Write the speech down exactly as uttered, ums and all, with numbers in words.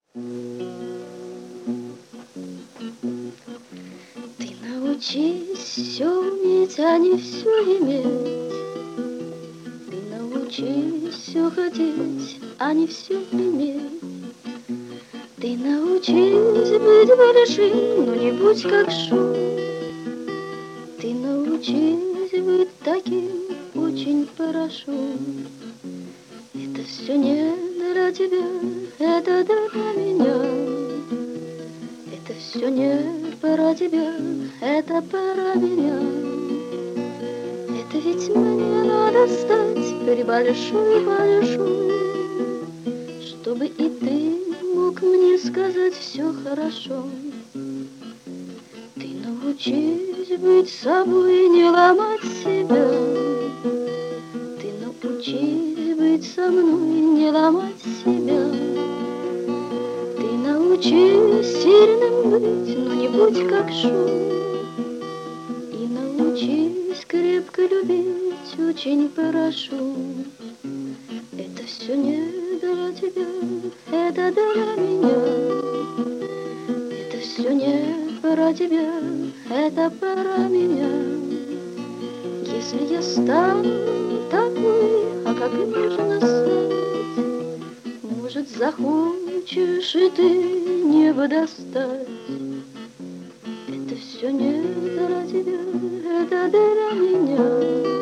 Ты научись все уметь, а не все иметь. Ты научись все хотеть, а не все иметь. Ты научись быть большим, но не будь как шум. Ты научись быть таким, очень хорошо. Это все не для тебя, это для меня. Это все не про тебя, это про меня. Это ведь мне надо стать прибольшой-большой, чтобы и ты мог мне сказать все хорошо. Ты научись быть собой и не ломать себя. Ты научись быть со мной и не ломать себя. Ты научись сильным быть, но не будь как шум. И научись крепко любить, очень прошу. Это все не для тебя, это для меня. Это все не про тебя, это про меня. Если я стану такой, а как нужно стать, может, захочешь и ты небо достать. Это все не для тебя, это для меня.